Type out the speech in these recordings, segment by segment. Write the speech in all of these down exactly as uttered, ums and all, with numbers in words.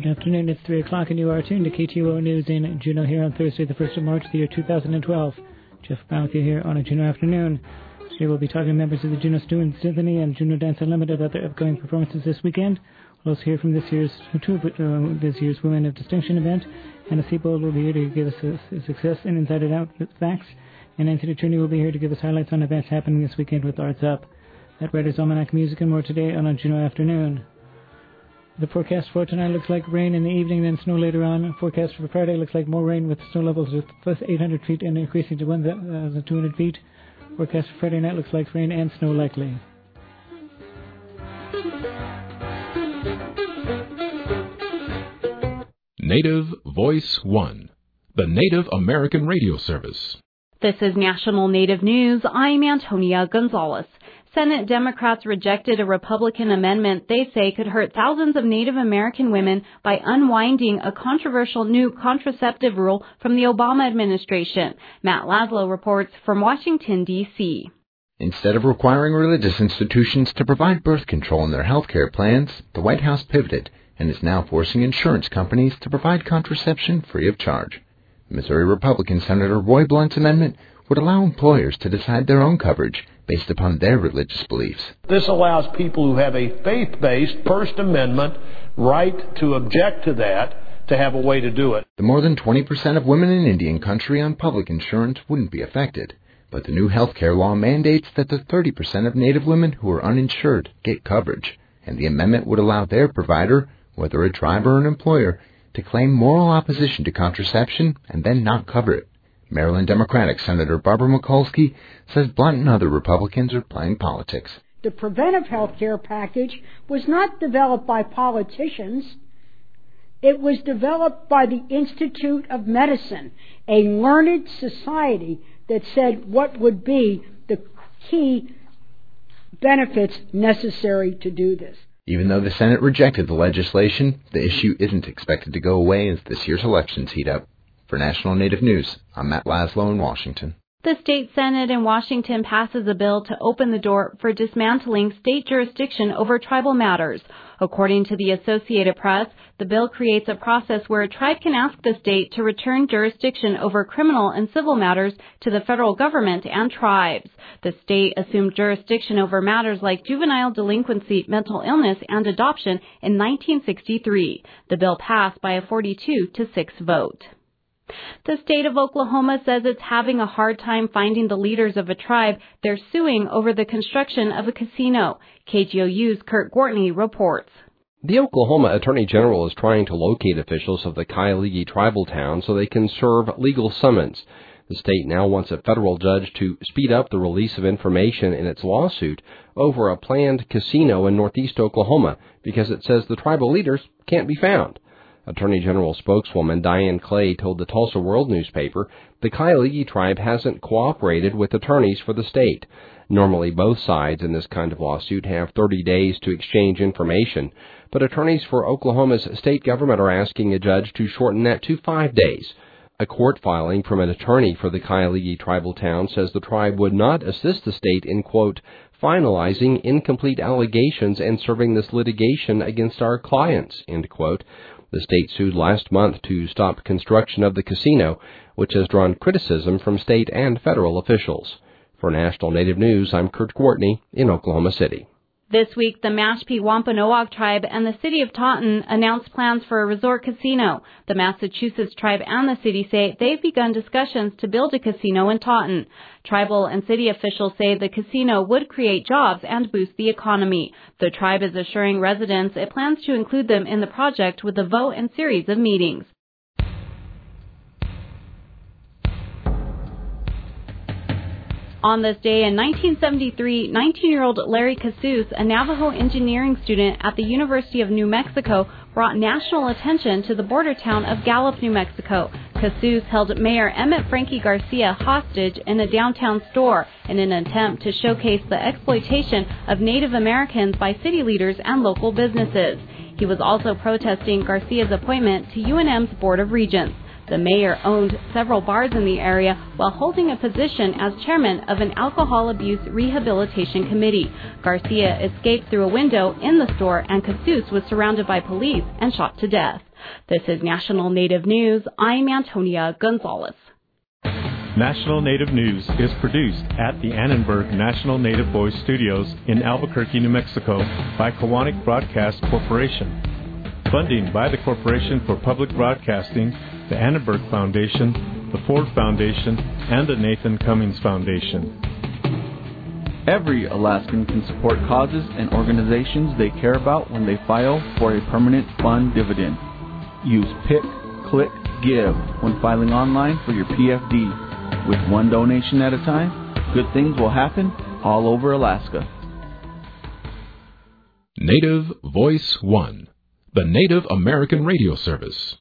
Good afternoon, it's three o'clock and you are tuned to K T O O News in Juneau here on Thursday, the first of March, the year two thousand twelve. Jeff Brown with you here on a Juneau afternoon. Today we'll be talking to members of the Juneau Student Symphony and Juneau Dance Unlimited about their upcoming performances this weekend. We'll also hear from this year's two of uh, this year's Women of Distinction event. Anna Siebold will be here to give us a, a success and inside and out facts. And Anthony Turney will be here to give us highlights on events happening this weekend with Arts Up. That Writer's Almanac Music and more today on a Juneau afternoon. The forecast for tonight looks like rain in the evening, then snow later on. Forecast for Friday looks like more rain with snow levels of plus eight hundred feet and increasing to one thousand two hundred feet. Forecast for Friday night looks like rain and snow likely. Native Voice One, the Native American radio service. This is National Native News. I'm Antonia Gonzalez. Senate Democrats rejected a Republican amendment they say could hurt thousands of Native American women by unwinding a controversial new contraceptive rule from the Obama administration. Matt Laszlo reports from Washington, D C Instead of requiring religious institutions to provide birth control in their health care plans, the White House pivoted and is now forcing insurance companies to provide contraception free of charge. Missouri Republican Senator Roy Blunt's amendment would allow employers to decide their own coverage based upon their religious beliefs. This allows people who have a faith-based First Amendment right to object to that to have a way to do it. The more than twenty percent of women in Indian country on public insurance wouldn't be affected, but the new health care law mandates that the thirty percent of Native women who are uninsured get coverage, and the amendment would allow their provider, whether a tribe or an employer, to claim moral opposition to contraception and then not cover it. Maryland Democratic Senator Barbara Mikulski says Blunt and other Republicans are playing politics. The preventive health care package was not developed by politicians. It was developed by the Institute of Medicine, a learned society that said what would be the key benefits necessary to do this. Even though the Senate rejected the legislation, the issue isn't expected to go away as this year's elections heat up. For National Native News, I'm Matt Laszlo in Washington. The state Senate in Washington passes a bill to open the door for dismantling state jurisdiction over tribal matters. According to the Associated Press, the bill creates a process where a tribe can ask the state to return jurisdiction over criminal and civil matters to the federal government and tribes. The state assumed jurisdiction over matters like juvenile delinquency, mental illness, and adoption in nineteen sixty-three. The bill passed by a forty-two to six vote. The state of Oklahoma says it's having a hard time finding the leaders of a tribe they're suing over the construction of a casino. K G O U's Kurt Gortney reports. The Oklahoma Attorney General is trying to locate officials of the Kyalegi tribal town so they can serve legal summons. The state now wants a federal judge to speed up the release of information in its lawsuit over a planned casino in northeast Oklahoma because it says the tribal leaders can't be found. Attorney General spokeswoman Diane Clay told the Tulsa World newspaper the Kyalegi tribe hasn't cooperated with attorneys for the state. Normally, both sides in this kind of lawsuit have thirty days to exchange information, but attorneys for Oklahoma's state government are asking a judge to shorten that to five days. A court filing from an attorney for the Kyalegi tribal town says the tribe would not assist the state in, quote, finalizing incomplete allegations and serving this litigation against our clients, end quote. The state sued last month to stop construction of the casino, which has drawn criticism from state and federal officials. For National Native News, I'm Kurt Gortney in Oklahoma City. This week, the Mashpee Wampanoag tribe and the city of Taunton announced plans for a resort casino. The Massachusetts tribe and the city say they've begun discussions to build a casino in Taunton. Tribal and city officials say the casino would create jobs and boost the economy. The tribe is assuring residents it plans to include them in the project with a vote and series of meetings. On this day in nineteen seventy-three, nineteen-year-old Larry Casus, a Navajo engineering student at the University of New Mexico, brought national attention to the border town of Gallup, New Mexico. Casus held Mayor Emmett Frankie Garcia hostage in a downtown store in an attempt to showcase the exploitation of Native Americans by city leaders and local businesses. He was also protesting Garcia's appointment to U N M's Board of Regents. The mayor owned several bars in the area while holding a position as chairman of an alcohol abuse rehabilitation committee. Garcia escaped through a window in the store, and Casus was surrounded by police and shot to death. This is National Native News. I'm Antonia Gonzalez. National Native News is produced at the Annenberg National Native Voice Studios in Albuquerque, New Mexico by Kiwanis Broadcast Corporation. Funding by the Corporation for Public Broadcasting, the Annenberg Foundation, the Ford Foundation, and the Nathan Cummings Foundation. Every Alaskan can support causes and organizations they care about when they file for a permanent fund dividend. Use Pick, Click, Give when filing online for your P F D. With one donation at a time, good things will happen all over Alaska. Native Voice One, the Native American radio service.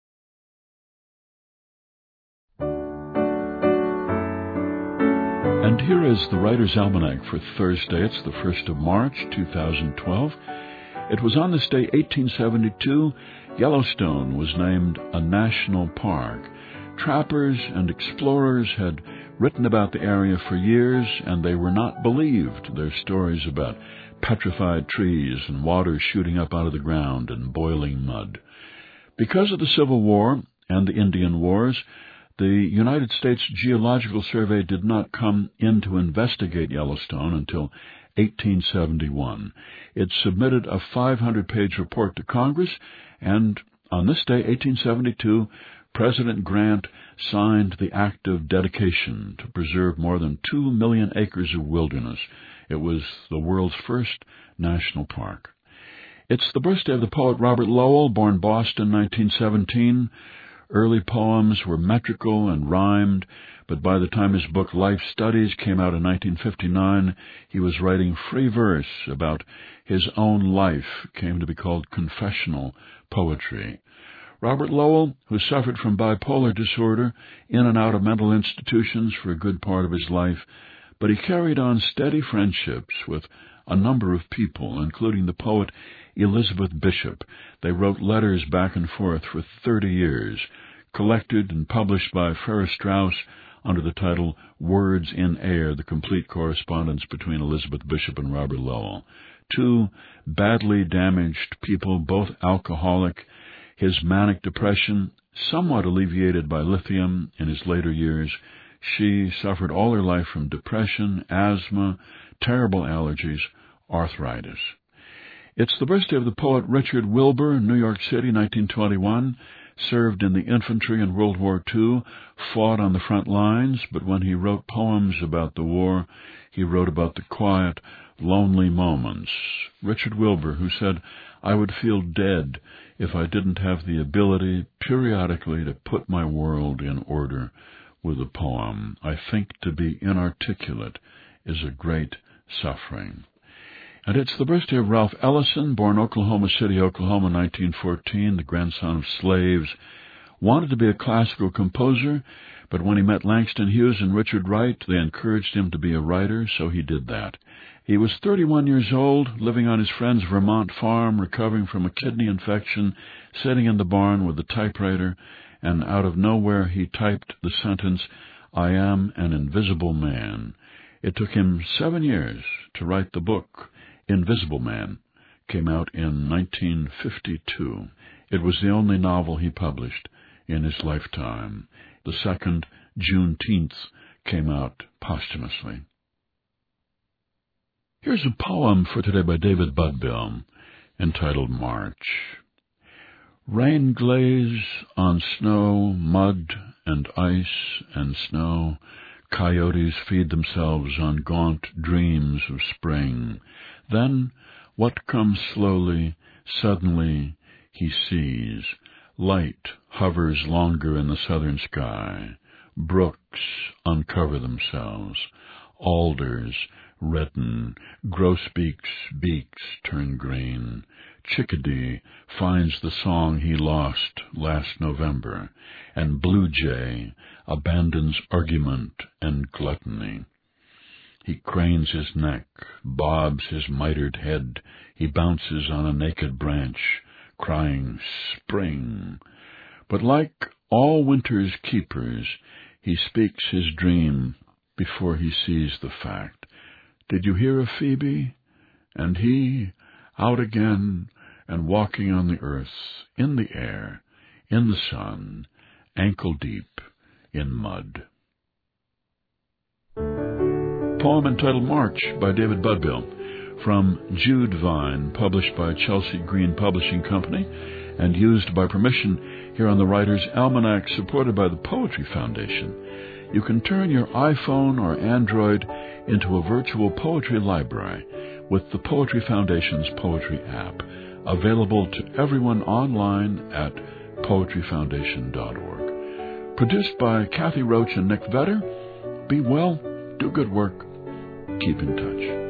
And here is the Writer's Almanac for Thursday. It's the first of March, two thousand twelve. It was on this day, eighteen seventy-two, Yellowstone was named a national park. Trappers and explorers had written about the area for years, and they were not believed. Their stories about petrified trees and water shooting up out of the ground and boiling mud. Because of the Civil War and the Indian Wars, the United States Geological Survey did not come in to investigate Yellowstone until eighteen seventy-one. It submitted a five hundred page report to Congress, and on this day, eighteen seventy-two, President Grant signed the Act of Dedication to preserve more than two million acres of wilderness. It was the world's first national park. It's the birthday of the poet Robert Lowell, born Boston, nineteen seventeen. Early poems were metrical and rhymed, but by the time his book Life Studies came out in nineteen fifty-nine, he was writing free verse about his own life. It came to be called confessional poetry. Robert Lowell, who suffered from bipolar disorder, in and out of mental institutions for a good part of his life, but he carried on steady friendships with a number of people, including the poet Elizabeth Bishop. They wrote letters back and forth for thirty years, collected and published by Farrar Straus under the title Words in Air, the complete correspondence between Elizabeth Bishop and Robert Lowell. Two badly damaged people, both alcoholic. His manic depression, somewhat alleviated by lithium in his later years. She suffered all her life from depression, asthma, terrible allergies, arthritis. It's the birthday of the poet Richard Wilbur, New York City, nineteen twenty-one. Served in the infantry in World War Two, fought on the front lines, but when he wrote poems about the war, he wrote about the quiet, lonely moments. Richard Wilbur, who said, "I would feel dead if I didn't have the ability periodically to put my world in order with a poem. I think to be inarticulate is a great suffering." And it's the birthday of Ralph Ellison, born Oklahoma City, Oklahoma, nineteen fourteen, the grandson of slaves. Wanted to be a classical composer, but when he met Langston Hughes and Richard Wright, they encouraged him to be a writer, so he did that. He was thirty-one years old, living on his friend's Vermont farm, recovering from a kidney infection, sitting in the barn with a typewriter, and out of nowhere he typed the sentence, "I am an invisible man." It took him seven years to write the book. Invisible Man came out in nineteen fifty-two. It was the only novel he published in his lifetime. The second, Juneteenth, came out posthumously. Here's a poem for today by David Budbill, entitled March. Rain glaze on snow, mud and ice and snow. Coyotes feed themselves on gaunt dreams of spring. Then, what comes slowly, suddenly, he sees. Light hovers longer in the southern sky. Brooks uncover themselves. Alders redden. Grosbeak's beaks turn green. Chickadee finds the song he lost last November, and blue jay abandons argument and gluttony. He cranes his neck, bobs his mitered head, he bounces on a naked branch, crying, "Spring!" But like all winter's keepers, he speaks his dream before he sees the fact. Did you hear of Phoebe? And he, out again and walking on the earth, in the air, in the sun, ankle deep in mud. Poem entitled March by David Budbill, from Jude Vine, published by Chelsea Green Publishing Company and used by permission here on the Writer's Almanac, supported by the Poetry Foundation. You can turn your iPhone or Android into a virtual poetry library with the Poetry Foundation's Poetry app, available to everyone online at poetry foundation dot org. Produced by Kathy Roach and Nick Vedder. Be well, do good work, keep in touch.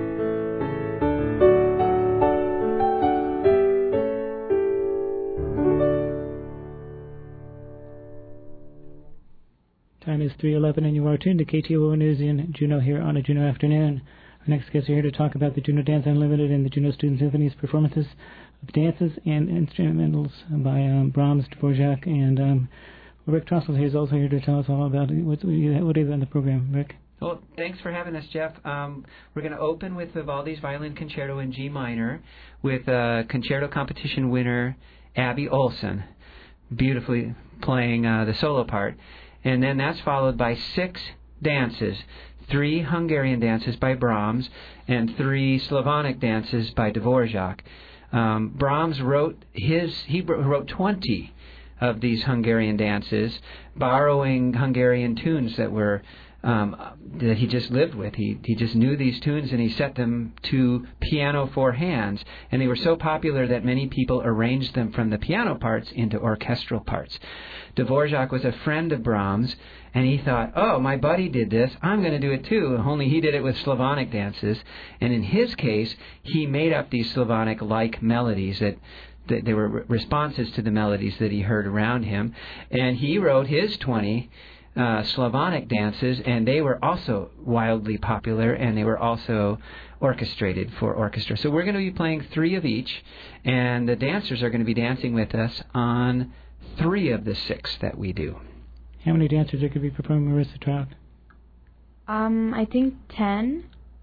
Time is three eleven, and you are tuned to K T O O News in Juneau here on a Juneau afternoon. Our next guests are here to talk about the Juneau Dance Unlimited and the Juneau Student Symphony's performances of dances and instrumentals by um, Brahms, Dvorak, and um, Rick Trossel is also here to tell us all about it. What, what is on the program, Rick? Well, thanks for having us, Jeff. Um, we're going to open with Vivaldi's Violin Concerto in G minor with uh, concerto competition winner Abby Olson, beautifully playing uh, the solo part. And then that's followed by six dances, three Hungarian dances by Brahms and three Slavonic dances by Dvorak. Um, Brahms wrote his he wrote twenty of these Hungarian dances, borrowing Hungarian tunes that were um, that he just lived with. He he just knew these tunes, and he set them to piano for hands, and they were so popular that many people arranged them from the piano parts into orchestral parts. Dvorak was a friend of Brahms, and he thought, oh, my buddy did this, I'm going to do it too, only he did it with Slavonic dances. And in his case, he made up these Slavonic-like melodies that, that they were responses to the melodies that he heard around him. And he wrote his twenty uh, Slavonic dances, and they were also wildly popular, and they were also orchestrated for orchestra. So we're going to be playing three of each, and the dancers are going to be dancing with us on three of the six that we do. How many dancers are going to be performing Marissa Trout? Um, I think ten.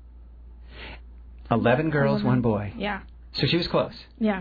Eleven girls, one boy. Yeah. So she was close. Yeah.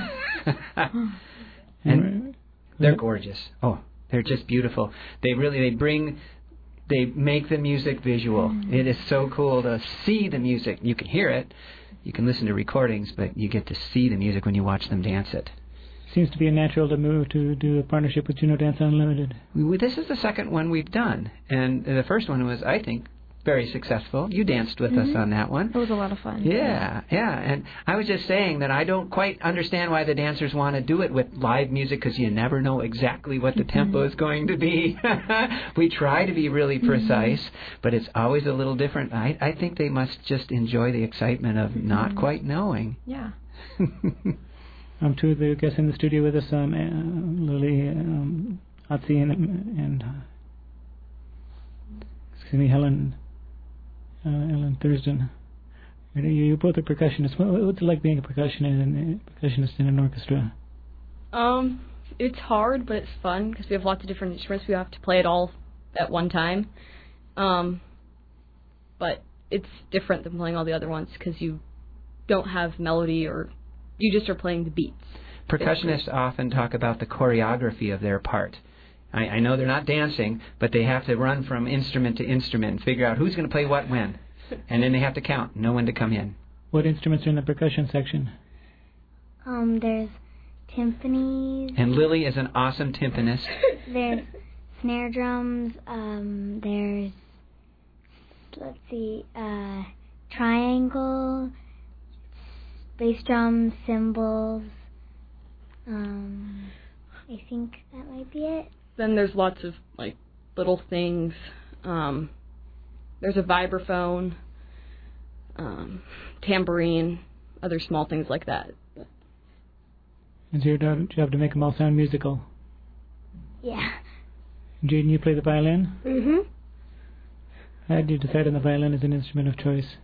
And they're gorgeous. Oh, they're just beautiful. They really, they bring, they make the music visual. Mm. It is so cool to see the music. You can hear it. You can listen to recordings, but you get to see the music when you watch them dance it. Seems to be a natural to move to do a partnership with Juneau Dance Unlimited. We, this is the second one we've done, and the first one was, I think, very successful. You danced with mm-hmm. us on that one. It was a lot of fun. Yeah, yeah, and I was just saying that I don't quite understand why the dancers want to do it with live music, because you never know exactly what the mm-hmm. tempo is going to be. We try to be really precise, mm-hmm. but it's always a little different. I, I think they must just enjoy the excitement of mm-hmm. not quite knowing. Yeah. Um, two of the guests in the studio with us, um, uh, Lily um, Otzi and, and uh, excuse me, Helen uh, Ellen Thurston. You, you both are percussionists. What's it like being a percussionist in, a percussionist in an orchestra? Um, it's hard, but it's fun because we have lots of different instruments. We have to play it all at one time. Um, but it's different than playing all the other ones because you don't have melody, or you just are playing the beats. Percussionists often talk about the choreography of their part. I, I know they're not dancing, but they have to run from instrument to instrument and figure out who's going to play what when. And then they have to count, know when to come in. What instruments are in the percussion section? Um, there's timpanis. And Lily is an awesome timpanist. There's snare drums. Um, there's, let's see, uh, triangle, bass drums, cymbals. Um, I think that might be it. Then there's lots of like little things. Um, there's a vibraphone, um, tambourine, other small things like that. It's your job to make them all sound musical. Yeah. Jaden, you play the violin? Mm-hmm. How did you decide on the violin as an instrument of choice?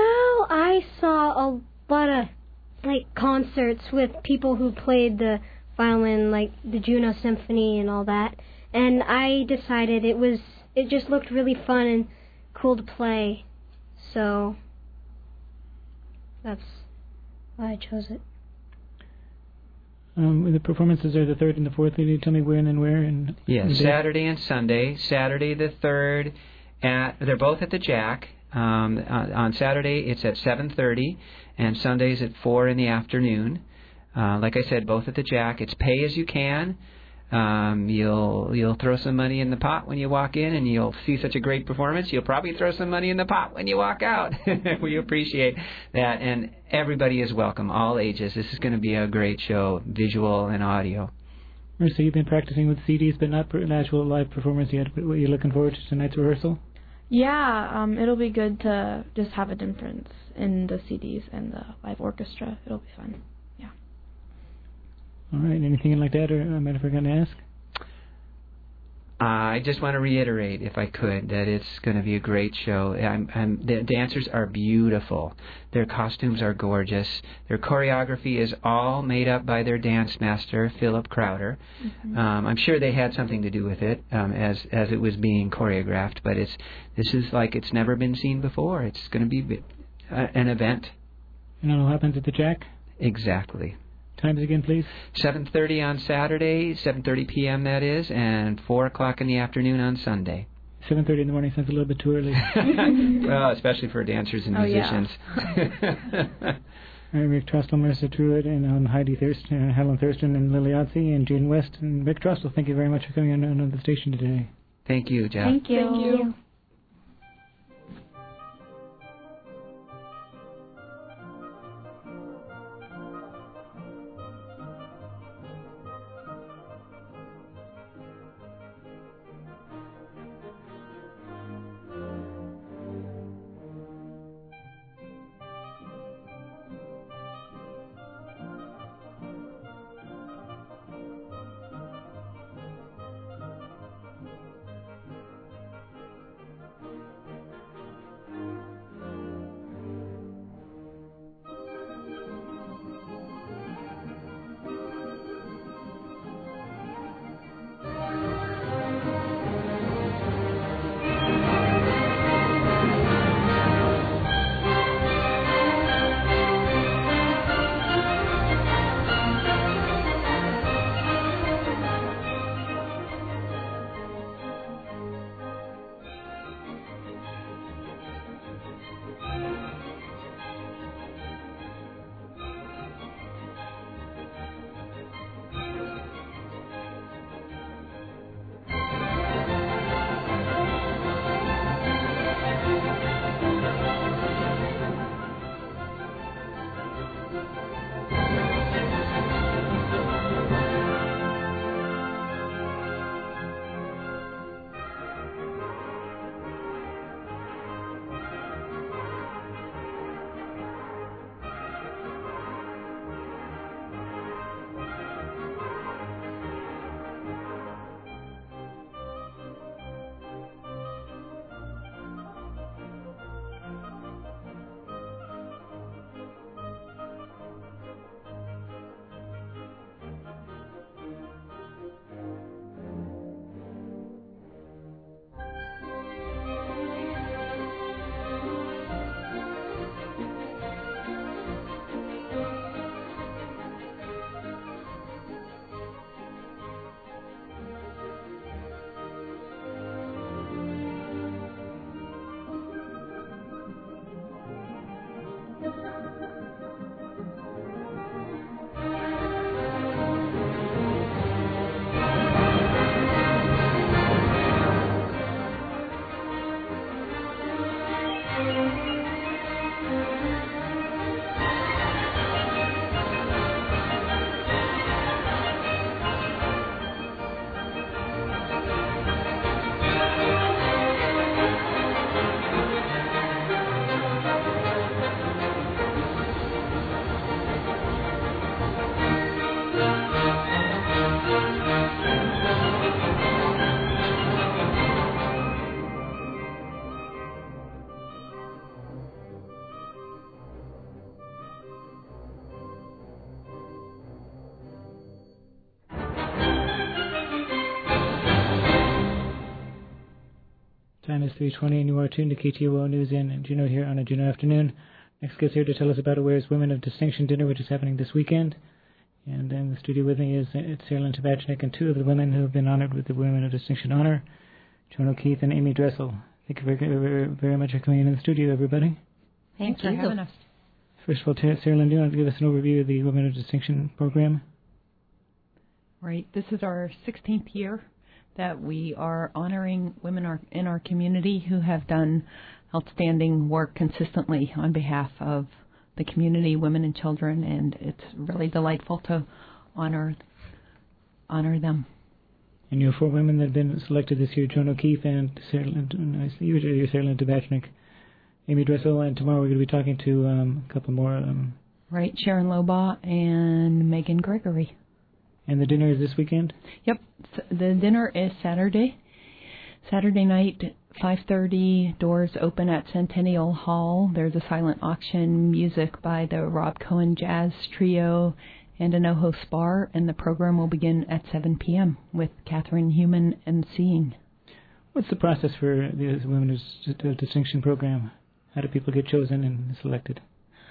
Well, I saw a lot of like concerts with people who played the violin, like the Juno Symphony and all that. And I decided it was it just looked really fun and cool to play, so that's why I chose it. Um, the performances are the third and the fourth. Can you tell me when and where? And Yeah, and Saturday and Sunday. Saturday the third, at they're both at the Jack. Um, on, on Saturday it's at seven thirty, and Sundays at four in the afternoon. Uh, like I said, both at the Jack. It's pay as you can. Um, you'll you'll throw some money in the pot when you walk in, and you'll see such a great performance. You'll probably throw some money in the pot when you walk out. We appreciate that, and everybody is welcome, all ages. This is going to be a great show, visual and audio. So you've been practicing with C Ds, but not for an actual live performance yet. But what you're looking forward to tonight's rehearsal? Yeah, um, it'll be good to just have a difference in the C Ds and the live orchestra. It'll be fun. All right. Anything like that, or I might have forgotten to ask? Uh, I just want to reiterate, if I could, that it's going to be a great show. I'm, I'm, the dancers are beautiful. Their costumes are gorgeous. Their choreography is all made up by their dance master, Philip Crowder. Mm-hmm. Um, I'm sure they had something to do with it um, as as it was being choreographed. But it's this is like it's never been seen before. It's going to be a, an event. And it all happens at the Jack? Exactly. Times again, please. seven thirty on Saturday, seven thirty p.m. that is, and four o'clock in the afternoon on Sunday. seven thirty in the morning sounds a little bit too early. Well, especially for dancers and oh, musicians. Yeah. All right, Rick Trostel, Marissa Truitt, and um, Heidi Thurston, uh, Helen Thurston, and Lily Otzi, and Jane West, and Rick Trostel, thank you very much for coming on, on the station today. Thank you, Jeff. Thank you. Thank you. Time is three twenty, and you are tuned to K T O O News in Juneau here on a Juneau afternoon. Next guest here to tell us about Aware's Women of Distinction dinner, which is happening this weekend. And in the studio with me is Sarah Lynn Tabachnik and two of the women who have been honored with the Women of Distinction honor, Joan O'Keefe and Amy Dressel. Thank you very, very, very much for coming in the studio, everybody. Thanks, Thanks for having us. First of all, Sarah Lynn, do you want to give us an overview of the Women of Distinction program? Right. This is our sixteenth year that we are honoring women in our community who have done outstanding work consistently on behalf of the community, women and children, and it's really delightful to honor honor them. And you have four women that have been selected this year: Joan O'Keefe and Sarah Lynn, you, Sarah Lynn Tabachnik, Amy Dressel, and tomorrow we're going to be talking to um, a couple more. Um, right, Sharon Lobaugh and Megan Gregory. And the dinner is this weekend? Yep, the dinner is Saturday. Saturday night, five thirty, doors open at Centennial Hall. There's a silent auction, music by the Rob Cohen Jazz Trio and an Oho Spar, and the program will begin at seven p.m. with Catherine Human emceeing. What's the process for the Women's Distinction program? How do people get chosen and selected?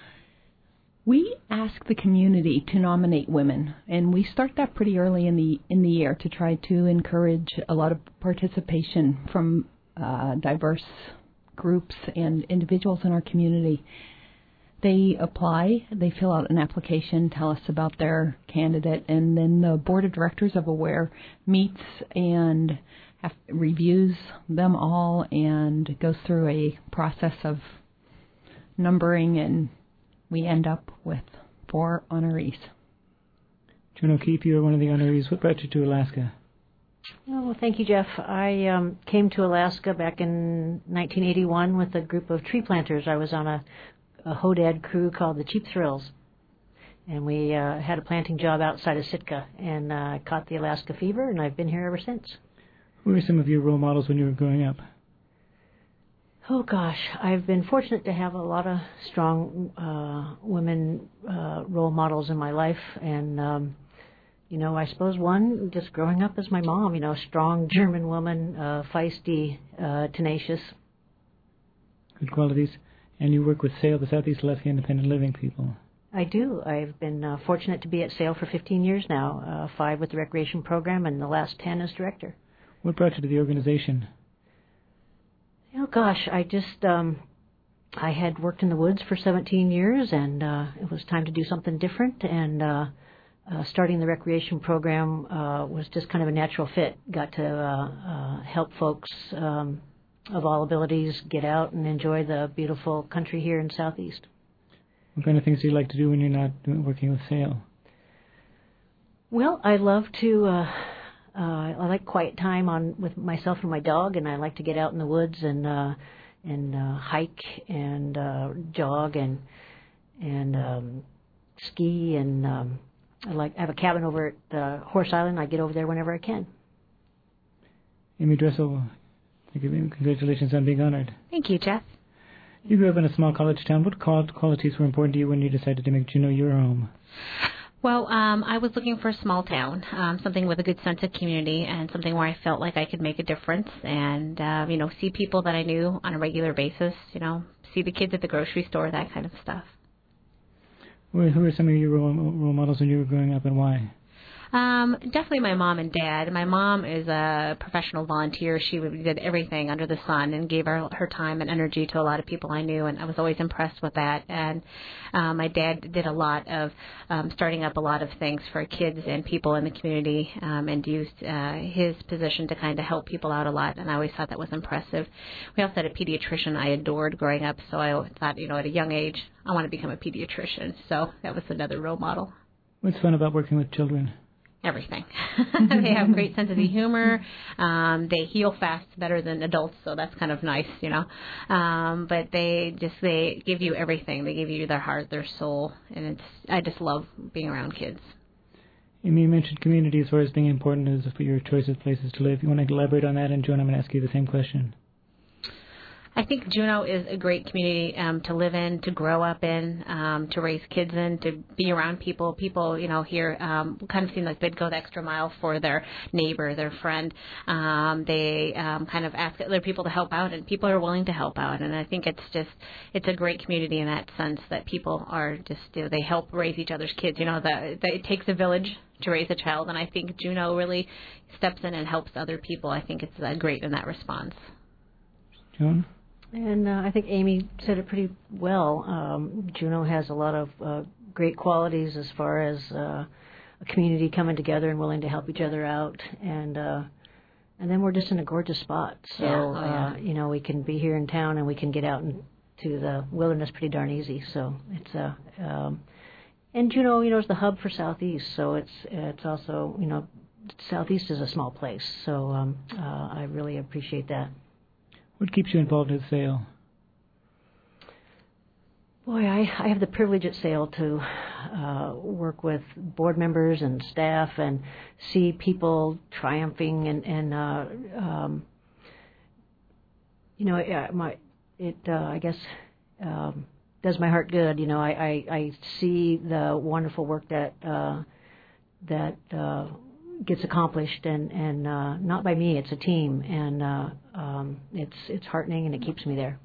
We ask the community to nominate women, and we start that pretty early in the in the year to try to encourage a lot of participation from uh, diverse groups and individuals in our community. They apply, they fill out an application, tell us about their candidate, and then the board of directors of Aware meets and have, reviews them all and goes through a process of numbering, and we end up with four honorees. Joan O'Keefe, you are one of the honorees. What brought you to Alaska? Oh, well, thank you, Jeff. I um, came to Alaska back in nineteen eighty-one with a group of tree planters. I was on a, a Hodad crew called the Cheap Thrills, and we uh, had a planting job outside of Sitka, and uh, caught the Alaska fever, and I've been here ever since. Who were some of your role models when you were growing up? Oh, gosh, I've been fortunate to have a lot of strong uh, women uh, role models in my life. And, um, you know, I suppose one, just growing up as my mom, you know, strong German woman, uh, feisty, uh, tenacious. Good qualities. And you work with SAIL, the Southeast Alaska Independent Living people. I do. I've been uh, fortunate to be at SAIL for fifteen years now, uh, five with the recreation program and the last ten as director. What brought you to the organization? Oh, gosh, I just, um, I had worked in the woods for seventeen years, and uh, it was time to do something different, and uh, uh, starting the recreation program uh, was just kind of a natural fit. Got to uh, uh, help folks um, of all abilities get out and enjoy the beautiful country here in Southeast. What kind of things do you like to do when you're not working with SAIL? Well, I love to... Uh, Uh, I like quiet time on with myself and my dog, and I like to get out in the woods and uh, and uh, hike and uh, jog and and um, ski, and um, I like I have a cabin over at uh, Horse Island. I get over there whenever I can. Amy Dressel, thank you. Congratulations on being honored. Thank you, Jeff. You grew up in a small college town. What qualities were important to you when you decided to make Juneau your home? Well, um, I was looking for a small town, um, something with a good sense of community and something where I felt like I could make a difference and, uh, you know, see people that I knew on a regular basis, you know, see the kids at the grocery store, that kind of stuff. Who were some of your role, role models when you were growing up, and why? Um, definitely my mom and dad. My mom is a professional volunteer. She did everything under the sun and gave her, her time and energy to a lot of people I knew, and I was always impressed with that. And um, my dad did a lot of um, starting up a lot of things for kids and people in the community, um, and used uh, his position to kind of help people out a lot, and I always thought that was impressive. We also had a pediatrician I adored growing up, so I thought, you know, at a young age, I want to become a pediatrician, so that was another role model. What's fun about working with children? Everything. They have a great sense of the humor. Um, they heal fast, better than adults, so that's kind of nice, you know. Um, but they just they give you everything. They give you their heart, their soul, and it's I just love being around kids. Amy, you mentioned community as far as being important as for your choice of places to live. You want to elaborate on that? And Joan, I'm going to ask you the same question. I think Juneau is a great community um, to live in, to grow up in, um, to raise kids in, to be around people. People, you know, here um, kind of seem like they'd go the extra mile for their neighbor, their friend. Um, they um, kind of ask other people to help out, and people are willing to help out. And I think it's just, it's a great community in that sense that people are just, you know, they help raise each other's kids. You know, the, the, it takes a village to raise a child, and I think Juneau really steps in and helps other people. I think it's uh, great in that response. Joan? And uh, I think Amy said it pretty well. Um, Juneau has a lot of uh, great qualities as far as uh, a community coming together and willing to help each other out. And uh, and then we're just in a gorgeous spot. So, yeah. Oh, yeah. uh, you know, we can be here in town and we can get out into the wilderness pretty darn easy. So it's a... Uh, um, and Juneau, you know, is the hub for Southeast. So it's it's also, you know, Southeast is a small place. So um, uh, I really appreciate that. What keeps you involved at SAIL? Boy, I, I have the privilege at SAIL to uh, work with board members and staff and see people triumphing and, and uh, um, you know, it, my, it uh, I guess, um, does my heart good. You know, I, I, I see the wonderful work that uh, that uh, gets accomplished, and and uh, not by me. It's a team, and uh, um, it's it's heartening, and it keeps me there.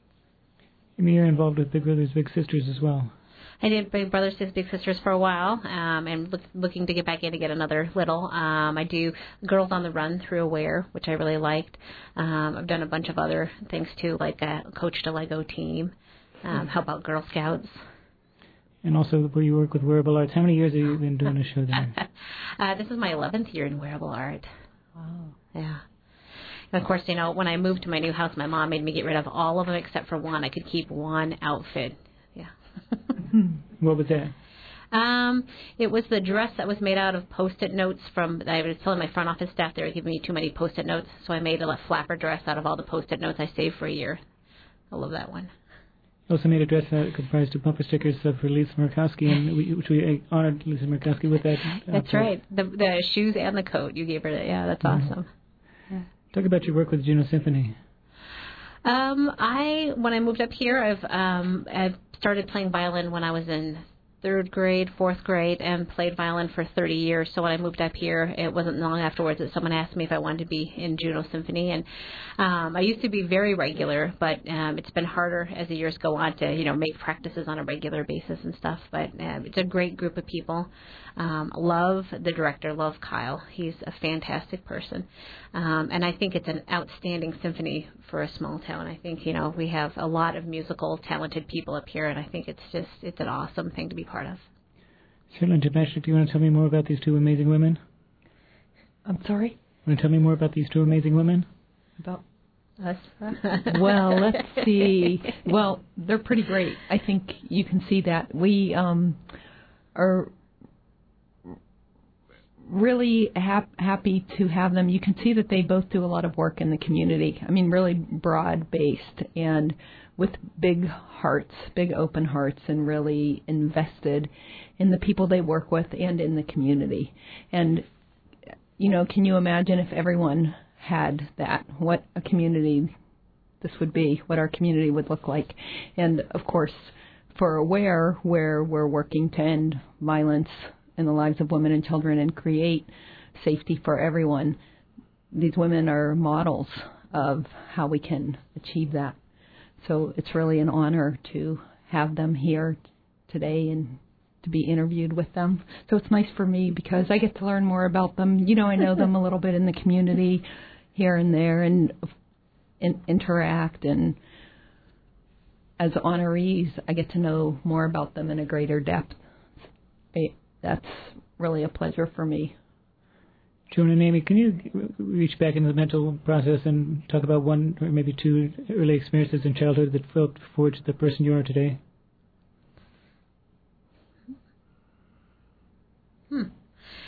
I mean, you're involved with Big Brothers Big Sisters as well. I did Big Brothers Big Sisters for a while, um, and look, looking to get back in to get another little. Um, I do Girls on the Run through Aware, which I really liked. Um, I've done a bunch of other things too, like uh, coached a Lego team, um, help out Girl Scouts. And also where you work with Wearable Arts. How many years have you been doing a show there? uh, this is my eleventh year in Wearable Art. Wow. Yeah. And of course, you know, when I moved to my new house, my mom made me get rid of all of them except for one. I could keep one outfit. Yeah. What was that? Um, it was the dress that was made out of Post-it notes from, I was telling my front office staff they were giving me too many Post-it notes, so I made a flapper dress out of all the Post-it notes I saved for a year. I love that one. You also made a dress that comprised of bumper stickers uh, for Lisa Murkowski, and we, which we honored Lisa Murkowski with that. That's outfit. right. The the shoes and the coat you gave her. Yeah, that's mm-hmm. awesome. Yeah. Talk about your work with Juneau Symphony. Um, I when I moved up here, I've um I've started playing violin when I was in third grade, fourth grade, and played violin for thirty years. So when I moved up here, it wasn't long afterwards that someone asked me if I wanted to be in Juneau Symphony. And um, I used to be very regular, but um, it's been harder as the years go on to, you know, make practices on a regular basis and stuff. But uh, it's a great group of people. Um, love the director, love Kyle. He's a fantastic person. Um, and I think it's an outstanding symphony for a small town. I think, you know, we have a lot of musical, talented people up here, and I think it's just, it's an awesome thing to be part of. Certainly. Jim, do you want to tell me more about these two amazing women? I'm sorry? Want to tell me more about these two amazing women? About us? Well, let's see. Well, they're pretty great. I think you can see that. We um, are really hap- happy to have them. You can see that they both do a lot of work in the community. I mean, really broad-based and with big hearts, big open hearts, and really invested in the people they work with and in the community. And, you know, can you imagine if everyone had that, what a community this would be, what our community would look like? And, of course, for Aware, where we're working to end violence in the lives of women and children and create safety for everyone, these women are models of how we can achieve that. So it's really an honor to have them here today and to be interviewed with them. So it's nice for me because I get to learn more about them. You know, I know them a little bit in the community here and there and, and interact. And as honorees, I get to know more about them in a greater depth. That's really a pleasure for me. Joan and Amy, can you reach back into the mental process and talk about one or maybe two early experiences in childhood that helped forge the person you are today? Hmm.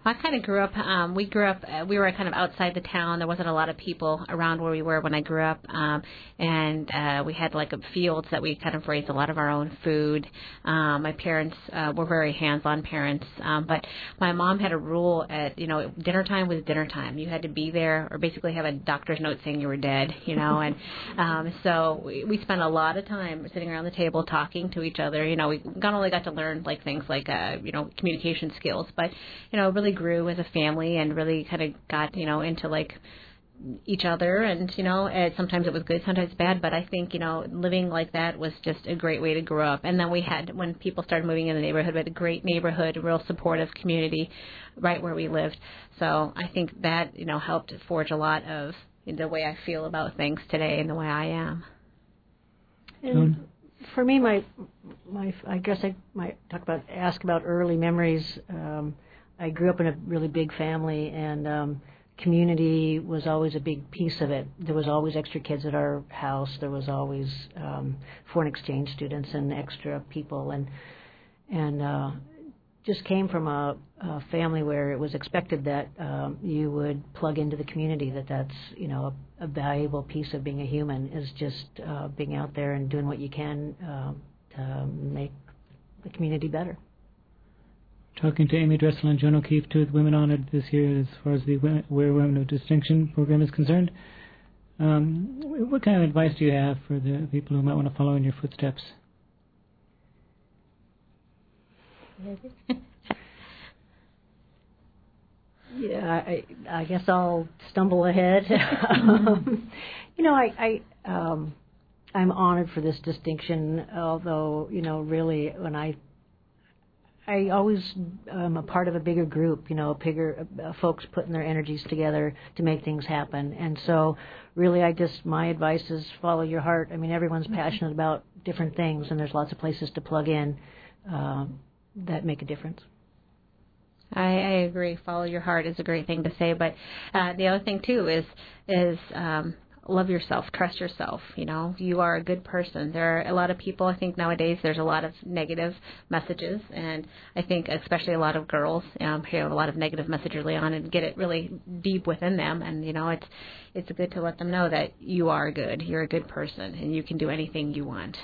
I kind of grew up, um, we grew up, uh, we were kind of outside the town. There wasn't a lot of people around where we were when I grew up. Um, and uh, we had like a fields that we kind of raised a lot of our own food. Um, my parents uh, were very hands-on parents. Um, but my mom had a rule at, you know, dinner time was dinner time. You had to be there or basically have a doctor's note saying you were dead, you know. And um, so we, we spent a lot of time sitting around the table talking to each other. You know, we not only got to learn like things like, uh, you know, communication skills, but, you know, really grew as a family and really kind of got, you know, into like each other. And, you know, and sometimes it was good, sometimes bad. But I think, you know, living like that was just a great way to grow up. And then we had, when people started moving in the neighborhood, we had a great neighborhood, a real supportive community right where we lived. So I think that, you know, helped forge a lot of the way I feel about things today and the way I am. And for me, my, my, I guess I might talk about, ask about early memories. Um, I grew up in a really big family, and um, community was always a big piece of it. There was always extra kids at our house. There was always um, foreign exchange students and extra people, and and uh, just came from a, a family where it was expected that um, you would plug into the community. That that's you know a, a valuable piece of being a human is just uh, being out there and doing what you can uh, to make the community better. Talking to Amy Dressel and Joan O'Keefe, two of the women honored this year as far as the We're Women of Distinction program is concerned. Um, what kind of advice do you have for the people who might want to follow in your footsteps? Yeah, I, I guess I'll stumble ahead. um, you know, I, I um, I'm honored for this distinction, although, you know, really when I I always am a part of a bigger group, you know, bigger uh, folks putting their energies together to make things happen. And so really I just, my advice is follow your heart. I mean, everyone's passionate about different things, and there's lots of places to plug in uh, that make a difference. I, I agree. Follow your heart is a great thing to say. But uh, the other thing, too, is is um, love yourself, trust yourself. You know, you are a good person. There are a lot of people, I think nowadays there's a lot of negative messages, and I think especially a lot of girls um, hear a lot of negative message early on and get it really deep within them. And, you know, it's it's good to let them know that you are good. You're a good person, and you can do anything you want.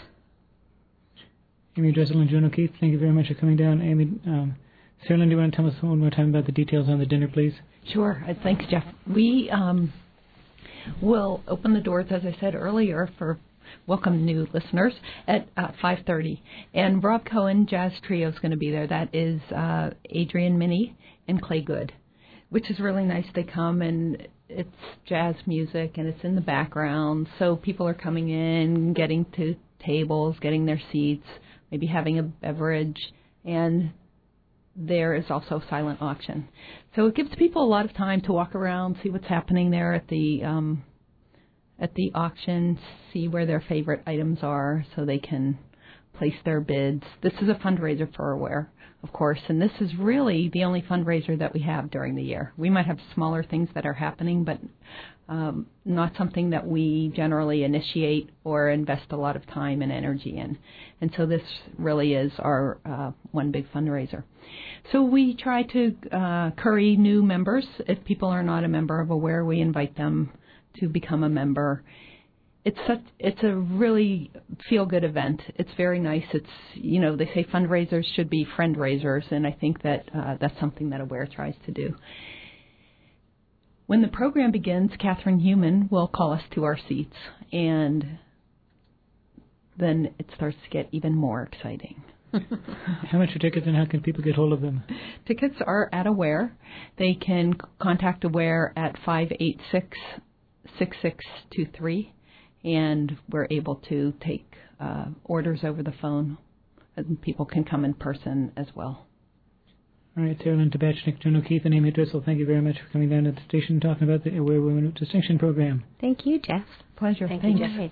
Amy Dressel and Joan O'Keefe, thank you very much for coming down. Amy, um, Sarah Lynn, do you want to tell us one more time about the details on the dinner, please? Sure. Uh, thanks, Jeff. We... Um, We'll open the doors, as I said earlier, for welcome new listeners at uh, five thirty. And Rob Cohen Jazz Trio is going to be there. That is uh, Adrian Minnie and Clay Good, which is really nice. They come and it's jazz music and it's in the background. So people are coming in, getting to tables, getting their seats, maybe having a beverage, and there is also silent auction. So it gives people a lot of time to walk around, see what's happening there at the um, at the auction, see where their favorite items are so they can place their bids. This is a fundraiser for Aware, of course, and this is really the only fundraiser that we have during the year. We might have smaller things that are happening, but um, not something that we generally initiate or invest a lot of time and energy in. And so this really is our uh, one big fundraiser. So we try to uh, curry new members. If people are not a member of Aware, we invite them to become a member. It's such, it's a really feel-good event. It's very nice. It's, you know, they say fundraisers should be friend-raisers, and I think that uh, that's something that Aware tries to do. When the program begins, Catherine Human will call us to our seats, and then it starts to get even more exciting. How much are tickets and how can people get hold of them? Tickets are at Aware. They can contact Aware at five eight six, six six two three, and we're able to take uh, orders over the phone, and people can come in person as well. All right, Sarah Lynn Tabachnik, Joan O'Keefe, and Amy Dressel, thank you very much for coming down to the station and talking about the Aware Women of Distinction program. Thank you, Jeff. Pleasure. Thank Thanks. you, Jeff.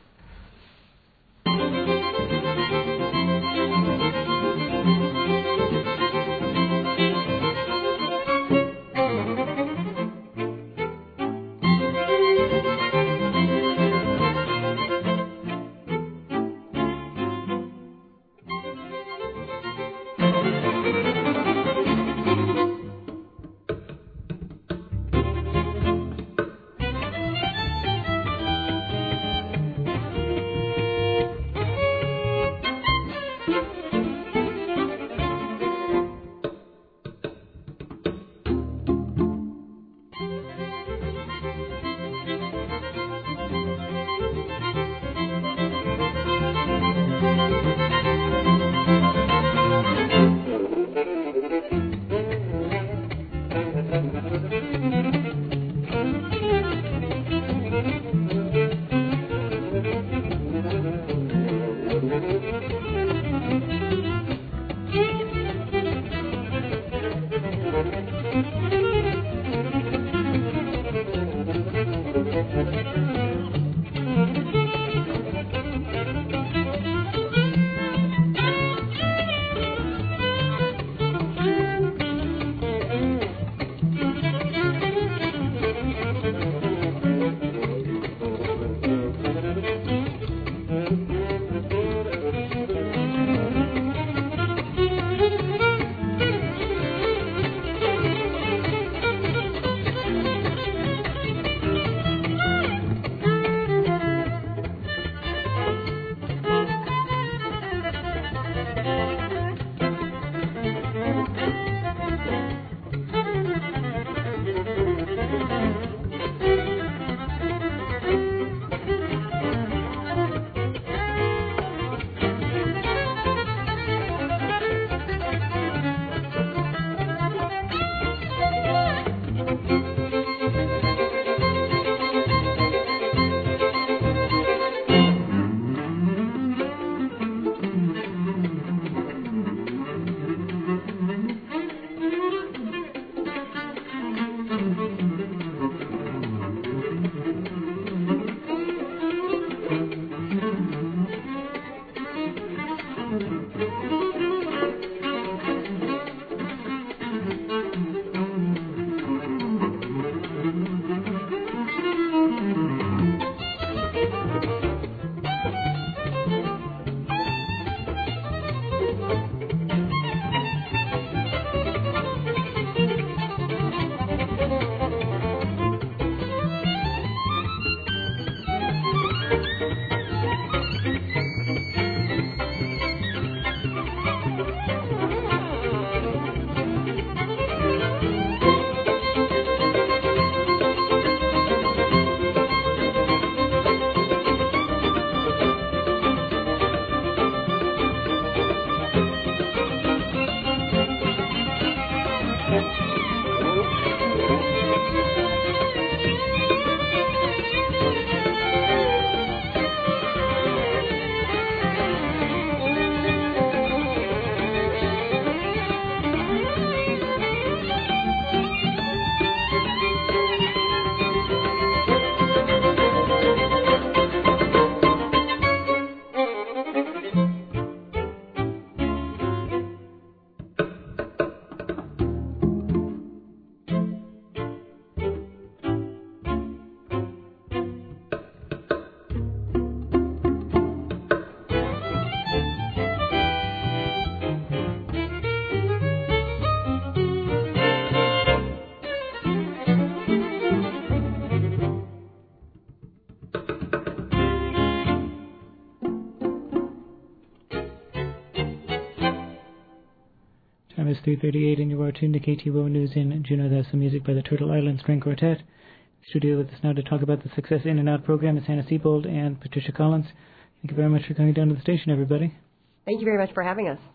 Time is three thirty-eight and you are tuned to K T U O News in Juneau. That's some music by the Turtle Island String Quartet. Studio with us now to talk about the Success In and Out program is Hannah Siebold and Patricia Collins. Thank you very much for coming down to the station, everybody. Thank you very much for having us.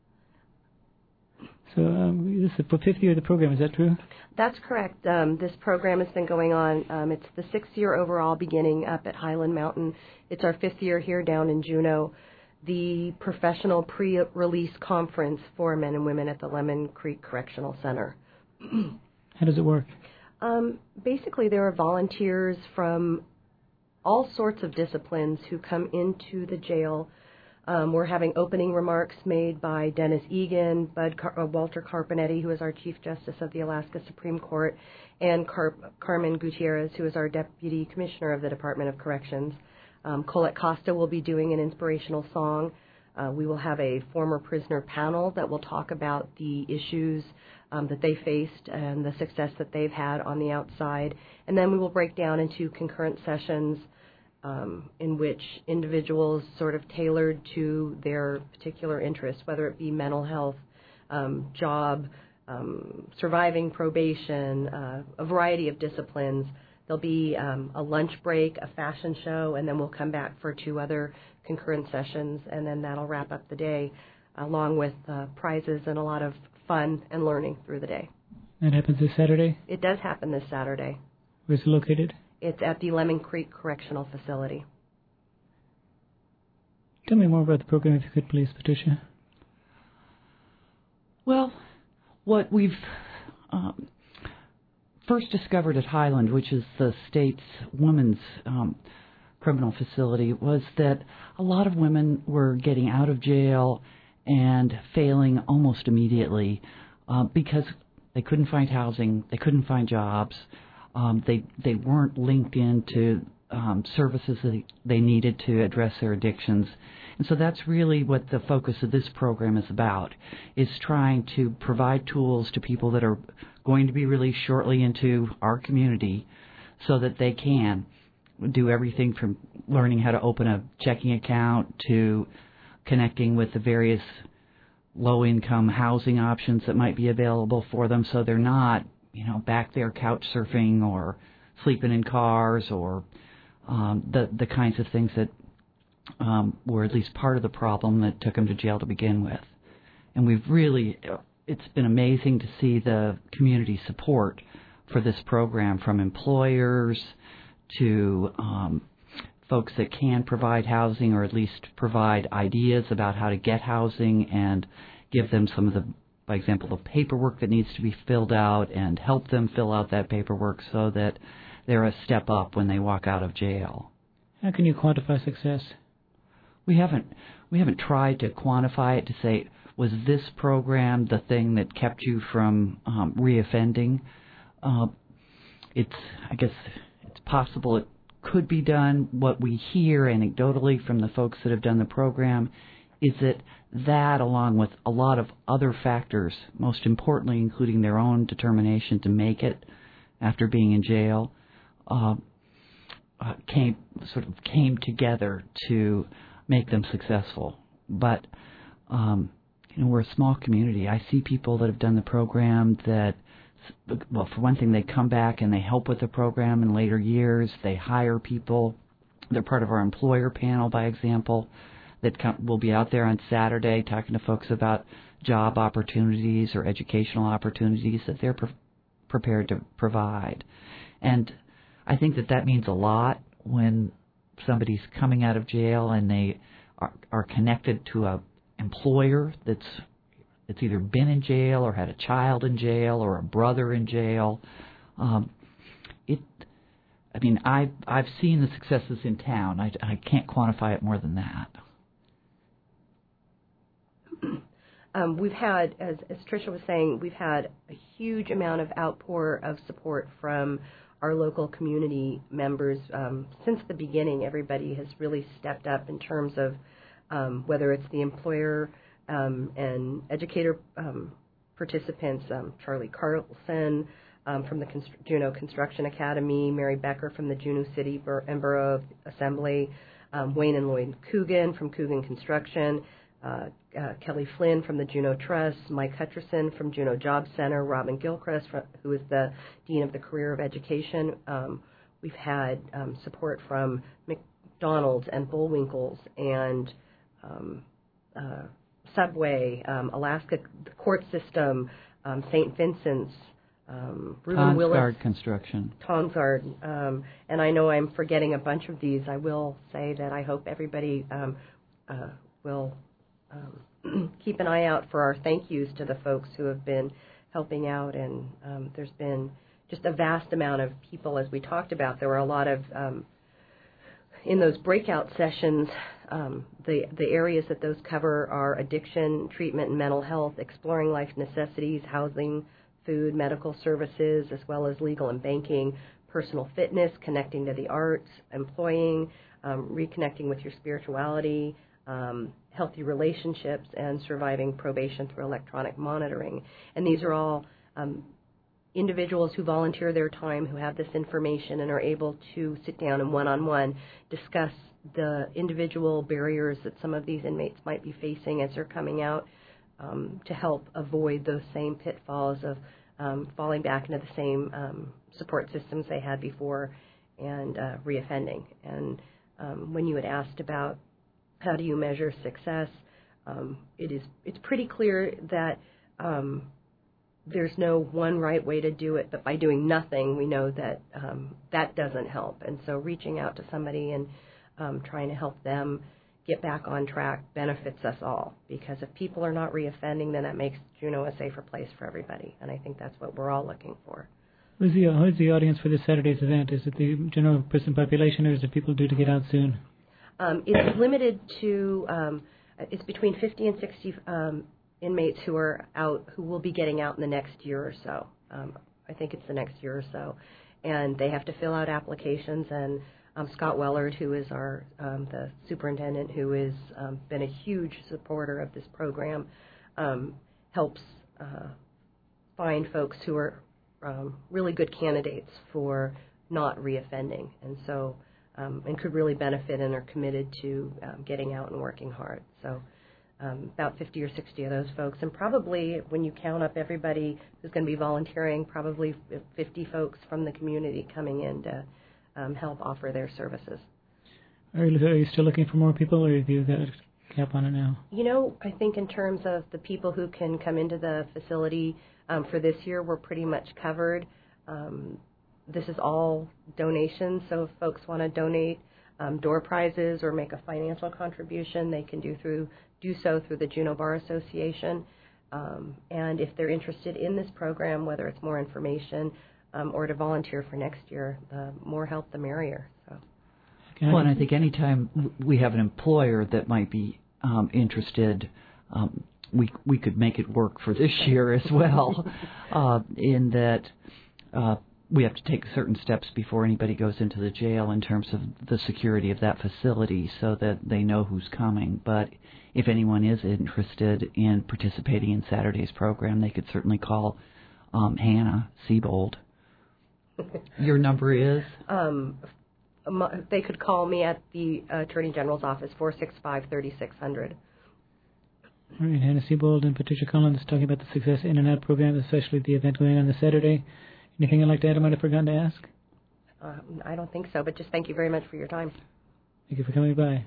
So um, this is the fifth year of the program, is that true? That's correct. Um, this program has been going on. Um, it's the sixth year overall, beginning up at Highland Mountain. It's our fifth year here down in Juneau. The professional pre-release conference for men and women at the Lemon Creek Correctional Center. How does it work? Um, basically, there are volunteers from all sorts of disciplines who come into the jail. Um, we're having opening remarks made by Dennis Egan, Bud Car- uh, Walter Carpenetti, who is our Chief Justice of the Alaska Supreme Court, and Car- Carmen Gutierrez, who is our Deputy Commissioner of the Department of Corrections. Um, Colette Costa will be doing an inspirational song. Uh, we will have a former prisoner panel that will talk about the issues um, that they faced and the success that they've had on the outside. And then we will break down into concurrent sessions um, in which individuals sort of tailored to their particular interests, whether it be mental health, um, job, um, surviving probation, uh, a variety of disciplines. There'll be um, a lunch break, a fashion show, and then we'll come back for two other concurrent sessions, and then that'll wrap up the day, along with uh, prizes and a lot of fun and learning through the day. That happens this Saturday? It does happen this Saturday. Where's it located? It's at the Lemon Creek Correctional Facility. Tell me more about the program, if you could, please, Patricia. Well, what we've um, first discovered at Highland, which is the state's women's um, criminal facility, was that a lot of women were getting out of jail and failing almost immediately uh, because they couldn't find housing, they couldn't find jobs, um, they they weren't linked into um, services that they needed to address their addictions. And so that's really what the focus of this program is about, is trying to provide tools to people that are going to be released shortly into our community so that they can do everything from learning how to open a checking account to connecting with the various low-income housing options that might be available for them, so they're not, you know, back there couch surfing or sleeping in cars or um, the the kinds of things that um, were at least part of the problem that took them to jail to begin with. And we've really, it's been amazing to see the community support for this program, from employers to um, folks that can provide housing, or at least provide ideas about how to get housing and give them some of the, by example, the paperwork that needs to be filled out, and help them fill out that paperwork so that they're a step up when they walk out of jail. How can you quantify success? We haven't we haven't tried to quantify it to say, was this program the thing that kept you from um, reoffending? Uh, it's I guess it's possible it could be done. What we hear anecdotally from the folks that have done the program is that that, along with a lot of other factors, most importantly including their own determination to make it after being in jail, uh, uh, came sort of came together to make them successful. But um, you know, we're a small community. I see people that have done the program that, well, for one thing, they come back and they help with the program in later years. They hire people. They're part of our employer panel, by example, that come, will be out there on Saturday talking to folks about job opportunities or educational opportunities that they're pre- prepared to provide. And I think that that means a lot when somebody's coming out of jail and they are, are connected to a employer that's that's either been in jail or had a child in jail or a brother in jail. Um, it, I mean, I've I've seen the successes in town. I, I can't quantify it more than that. Um, we've had, as, as Tricia was saying, we've had a huge amount of outpour of support from our local community members. Um, since the beginning, everybody has really stepped up in terms of um, whether it's the employer um, and educator um, participants, um, Charlie Carlson um, from the Const- Juneau Construction Academy, Mary Becker from the Juneau City Bur- and Borough Assembly, um, Wayne and Lloyd Coogan from Coogan Construction, Uh, uh, Kelly Flynn from the Juneau Trust, Mike Hutcherson from Juneau Job Center, Robin Gilchrist, from, who is the Dean of the Career of Education. Um, we've had um, support from McDonald's and Bullwinkle's and um, uh, Subway, um, Alaska the Court System, um, Saint Vincent's, um, Reuben Willis, Tonsgard Construction. Tonsgard, um, and I know I'm forgetting a bunch of these. I will say that I hope everybody um, uh, will Um, keep an eye out for our thank yous to the folks who have been helping out, and um, there's been just a vast amount of people, as we talked about. There were a lot of, um, in those breakout sessions, um, the, the areas that those cover are addiction, treatment, and mental health, exploring life necessities, housing, food, medical services, as well as legal and banking, personal fitness, connecting to the arts, employing, um, reconnecting with your spirituality, um, healthy relationships, and surviving probation through electronic monitoring. And these are all um, individuals who volunteer their time, who have this information and are able to sit down and one-on-one discuss the individual barriers that some of these inmates might be facing as they're coming out, um, to help avoid those same pitfalls of um, falling back into the same um, support systems they had before and uh, reoffending. And um, when you had asked about how do you measure success, um, it is it's pretty clear that um, there's no one right way to do it, but by doing nothing, we know that um, that doesn't help. And so reaching out to somebody and um, trying to help them get back on track benefits us all, because if people are not reoffending, then that makes Juneau a safer place for everybody, and I think that's what we're all looking for. Who's the, who's the audience for this Saturday's event? Is it the general prison population, or is it people due to get out soon? Um, it's limited to, um, it's between fifty and sixty um, inmates who are out, who will be getting out in the next year or so. Um, I think it's the next year or so. And they have to fill out applications, and um, Scott Wellard, who is our um, the superintendent, who has um, been a huge supporter of this program, um, helps uh, find folks who are um, really good candidates for not reoffending, and so um, and could really benefit and are committed to um, getting out and working hard. So um, about fifty or sixty of those folks, and probably when you count up everybody who's going to be volunteering, probably fifty folks from the community coming in to um, help offer their services. Are you, are you still looking for more people, or have you got a cap on it now? You know, I think in terms of the people who can come into the facility um, for this year, we're pretty much covered. Um, this is all donations, so if folks want to donate um, door prizes or make a financial contribution, they can do through do so through the Juneau Bar Association. Um, and if they're interested in this program, whether it's more information um, or to volunteer for next year, the more help, the merrier. So. Well, and I think anytime we have an employer that might be um, interested, um, we we could make it work for this year as well, uh, in that uh, we have to take certain steps before anybody goes into the jail in terms of the security of that facility so that they know who's coming. But if anyone is interested in participating in Saturday's program, they could certainly call um, Hannah Siebold. Your number is? Um, they could call me at the Attorney General's office, four six five, three six zero zero. All right, Hannah Siebold and Patricia Collins talking about the Success In and Out program, especially the event going on this Saturday. Anything you'd like to add I might have forgotten to ask? Uh, I don't think so, but just thank you very much for your time. Thank you for coming by.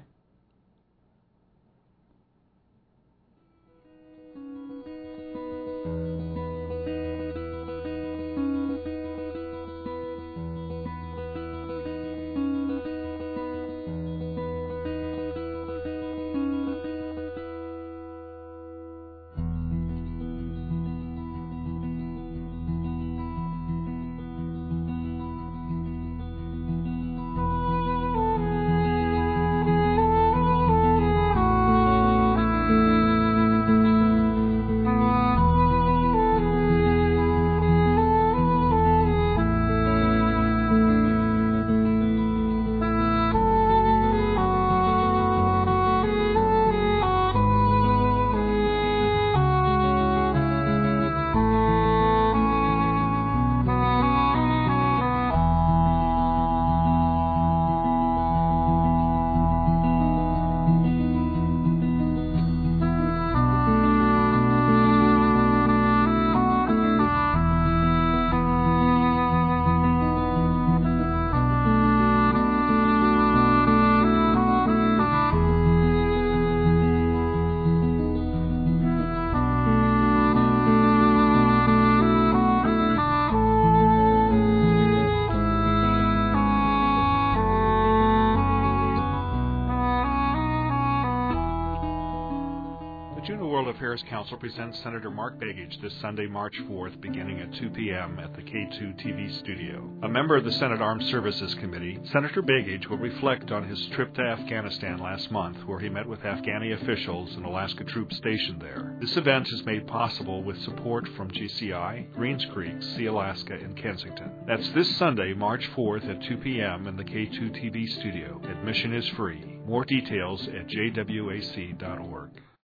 Affairs Council presents Senator Mark Begich this Sunday, March fourth, beginning at two p.m. at the K two T V studio. A member of the Senate Armed Services Committee, Senator Begich will reflect on his trip to Afghanistan last month, where he met with Afghani officials and Alaska troops stationed there. This event is made possible with support from G C I, Greens Creek, Sea Alaska, and Kensington. That's this Sunday, March fourth at two p.m. in the K two T V studio. Admission is free. More details at j w a c dot org.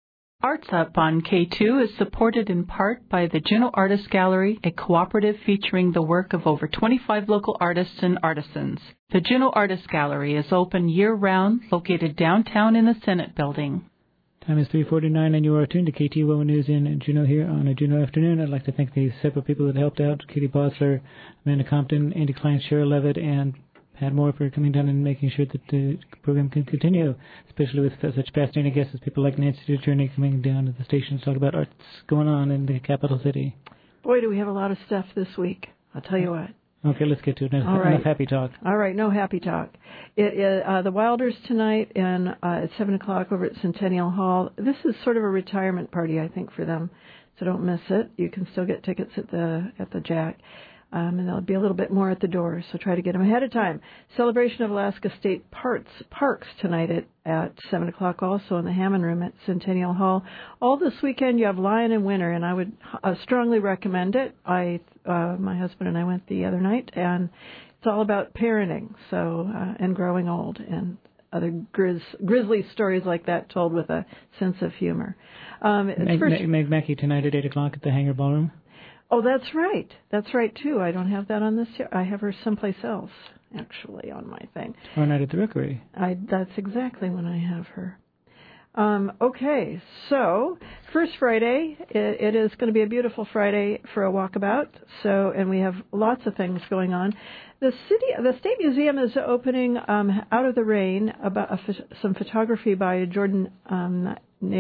Arts Up on K two is supported in part by the Juneau Artist Gallery, a cooperative featuring the work of over twenty-five local artists and artisans. The Juneau Artist Gallery is open year-round, located downtown in the Senate Building. Time is three forty-nine, and you are tuned to K T U O News in Juneau here on a Juneau afternoon. I'd like to thank the several people that helped out, Katie Bosler, Amanda Compton, Andy Klein, Cheryl Levitt, and Pat Moore for coming down and making sure that the program can continue, especially with such fascinating guests as people like Nancy DeJourney coming down to the station to talk about arts going on in the capital city. Boy, do we have a lot of stuff this week. I'll tell you what. Okay, let's get to it. Enough, All right. enough happy talk. All right, no happy talk. It is uh, the Wilders tonight and uh, at seven o'clock over at Centennial Hall. This is sort of a retirement party, I think, for them, so don't miss it. You can still get tickets at the at the Jack. Um, and there'll be a little bit more at the door, so try to get them ahead of time. Celebration of Alaska State Parks, Parks tonight at, at seven o'clock also in the Hammond Room at Centennial Hall. All this weekend you have Lion and Winter, and I would uh, strongly recommend it. I, uh, my husband and I went the other night, and it's all about parenting so uh, and growing old and other grizz, grisly stories like that told with a sense of humor. Um, it's Meg, first, Meg Mackey tonight at eight o'clock at the Hangar Ballroom. Oh, that's right. That's right, too. I don't have that on this year. I have her someplace else, actually, on my thing. Tomorrow night at the Rookery. I, that's exactly when I have her. Um, okay, so first Friday, it, it is going to be a beautiful Friday for a walkabout. So, and we have lots of things going on. The city, the State Museum is opening um, Out of the Rain, about a, some photography by Jordan um,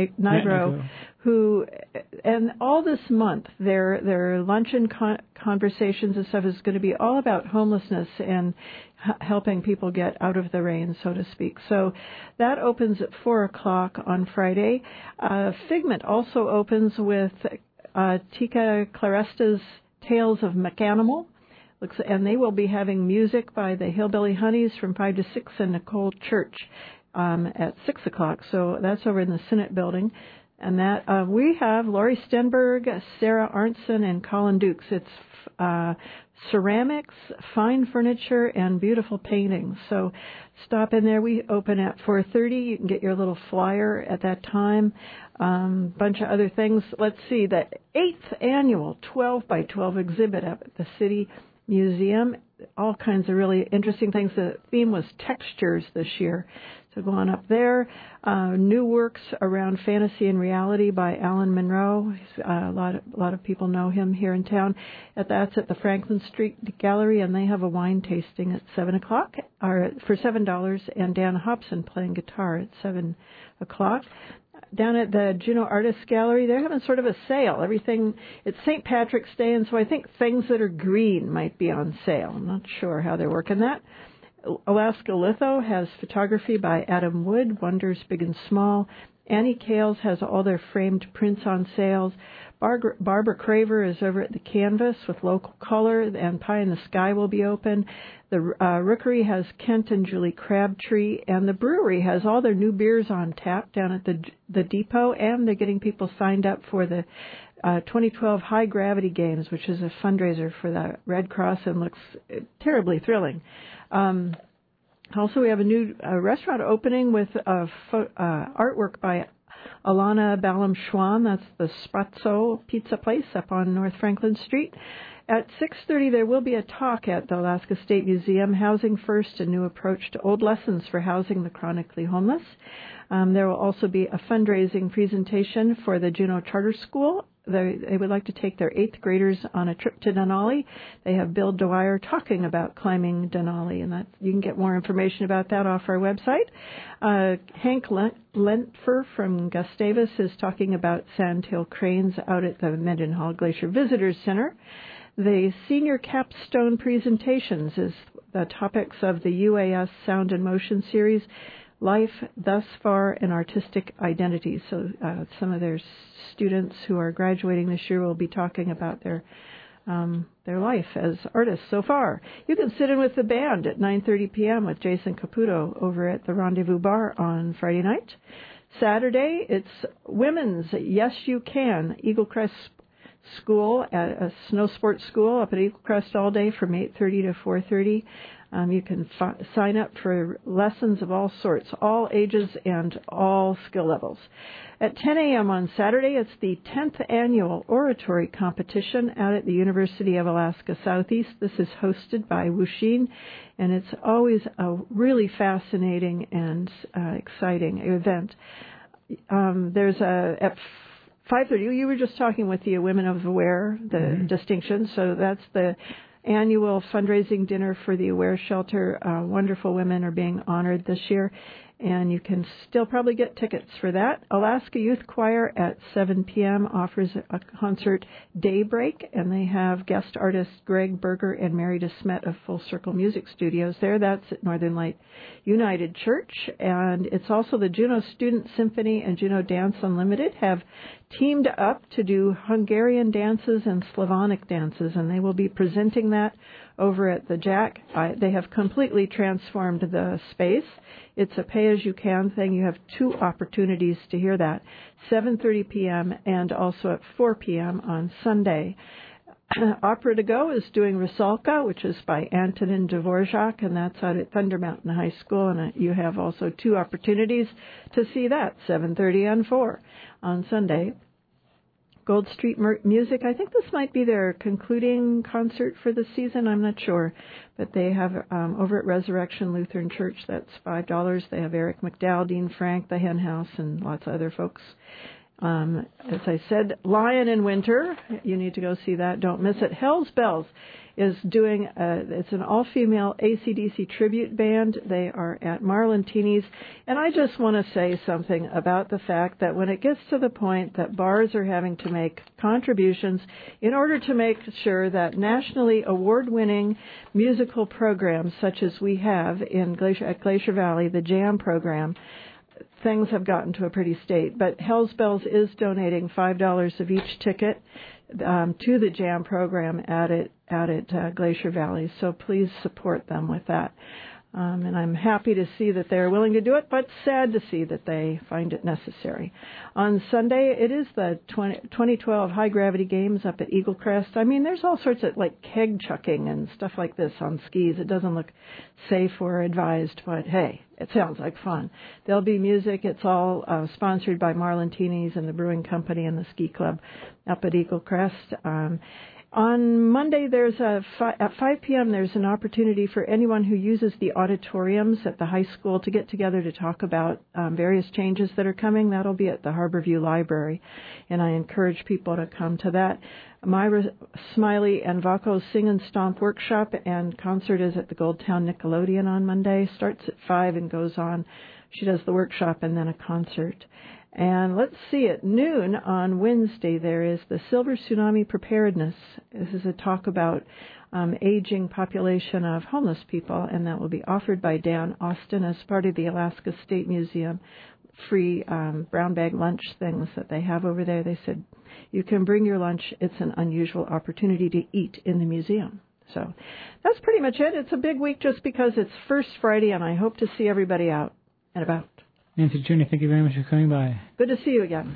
Nigro, who, and all this month, their their luncheon con- conversations and stuff is going to be all about homelessness and h- helping people get out of the rain, so to speak. So that opens at four o'clock on Friday. Uh, Figment also opens with uh, Tika Claresta's Tales of McAnimal. Looks, and they will be having music by the Hillbilly Honeys from five to six and Nicole Church um, at six o'clock. So that's over in the Senate building. And that uh, we have Laurie Stenberg, Sarah Arntzen, and Colin Dukes. It's uh, ceramics, fine furniture, and beautiful paintings. So stop in there. We open at four thirty. You can get your little flyer at that time. Um, bunch of other things. Let's see, the eighth annual twelve by twelve exhibit up at the City Museum. All kinds of really interesting things. The theme was textures this year. So go on up there. Uh, new works around fantasy and reality by Alan Monroe. Uh, a lot of, a lot of people know him here in town. At that's at the Franklin Street Gallery, and they have a wine tasting at seven o'clock, or for seven dollars, and Dan Hobson playing guitar at seven o'clock. Down at the Juneau Artists Gallery, they're having sort of a sale. Everything, it's Saint Patrick's Day, and so I think things that are green might be on sale. I'm not sure how they're working that. Alaska Litho has photography by Adam Wood, Wonders Big and Small. Annie Kales has all their framed prints on sales. Bar- Barbara Craver is over at the Canvas with local color, and Pie in the Sky will be open. The uh, Rookery has Kent and Julie Crabtree, and the brewery has all their new beers on tap down at the the depot, and they're getting people signed up for the uh, twenty twelve High Gravity Games, which is a fundraiser for the Red Cross and looks terribly thrilling. Um, also, we have a new uh, restaurant opening with uh, fo- uh, artwork by Alana Balam-Schwan. That's the Spazzo Pizza Place up on North Franklin Street. At six thirty, there will be a talk at the Alaska State Museum, Housing First, a new approach to old lessons for housing the chronically homeless. Um, there will also be a fundraising presentation for the Juneau Charter School. They, they would like to take their eighth graders on a trip to Denali. They have Bill Dwyer talking about climbing Denali, and that you can get more information about that off our website. Uh, Hank Lentfer from Gustavus is talking about sandhill cranes out at the Mendenhall Glacier Visitors Center. The senior capstone presentations is the topics of the U A S Sound and Motion series, Life Thus Far and Artistic Identity. So uh, some of their students who are graduating this year will be talking about their um, their life as artists so far. You can sit in with the band at nine thirty p.m. with Jason Caputo over at the Rendezvous Bar on Friday night. Saturday, it's Women's Yes You Can, Eagle Crest School, at a snow sports school up at Eagle Crest all day from eight thirty to four thirty. Um, you can fi- sign up for lessons of all sorts, all ages and all skill levels. At ten a.m. on Saturday, it's the tenth annual oratory competition out at the University of Alaska Southeast. This is hosted by Wuxin, and it's always a really fascinating and uh, exciting event. Um, there's a at five thirty. You were just talking with the Women of Aware, the mm-hmm. distinction. So that's the annual fundraising dinner for the Aware Shelter. Uh, wonderful women are being honored this year. and you can still probably get tickets for that. Alaska Youth Choir at seven p.m. offers a concert Daybreak, and they have guest artists Greg Berger and Mary DeSmet of Full Circle Music Studios there. That's at Northern Light United Church, and it's also the Juneau Student Symphony and Juneau Dance Unlimited have teamed up to do Hungarian dances and Slavonic dances, and they will be presenting that over at the Jack. I, they have completely transformed the space. It's a pay-as-you-can thing. You have two opportunities to hear that, seven thirty p.m. and also at four p.m. on Sunday. Opera to Go is doing Rusalka, which is by Antonin Dvorak, and that's out at Thunder Mountain High School, and you have also two opportunities to see that, seven thirty and four on Sunday. Gold Street Music, I think this might be their concluding concert for the season, I'm not sure, but they have um, over at Resurrection Lutheran Church, that's five dollars. They have Eric McDowell, Dean Frank, the Hen House, and lots of other folks. Um, as I said, Lion in Winter, you need to go see that, don't miss it. Hell's Bells is doing, a, it's an all-female A C D C tribute band. They are at Marlentini's, and I just want to say something about the fact that when it gets to the point that bars are having to make contributions in order to make sure that nationally award-winning musical programs such as we have in Glacier, at Glacier Valley, the JAM program, things have gotten to a pretty state. But Hell's Bells is donating five dollars of each ticket um, to the JAM program at it, out at uh, Glacier Valley. So please support them with that. Um, and I'm happy to see that they're willing to do it, but sad to see that they find it necessary. On Sunday, it is the twenty twelve High Gravity Games up at Eagle Crest. I mean, there's all sorts of like keg chucking and stuff like this on skis. It doesn't look safe or advised, but hey, it sounds like fun. There'll be music. It's all uh, sponsored by Marlentini's and the Brewing Company and the Ski Club up at Eagle Crest. Um, On Monday, there's a fi- at five p.m. there's an opportunity for anyone who uses the auditoriums at the high school to get together to talk about um, various changes that are coming. That'll be at the Harborview Library, and I encourage people to come to that. Myra Smiley and Vaco's Sing and Stomp workshop and concert is at the Goldtown Nickelodeon on Monday. Starts at five and goes on. She does the workshop and then a concert. And let's see, at noon on Wednesday, there is the Silver Tsunami Preparedness. This is a talk about um, aging population of homeless people, and that will be offered by Dan Austin as part of the Alaska State Museum free um, brown bag lunch things that they have over there. They said you can bring your lunch. It's an unusual opportunity to eat in the museum. So that's pretty much it. It's a big week just because it's First Friday, and I hope to see everybody out and about. Nancy Junior, thank you very much for coming by. Good to see you again.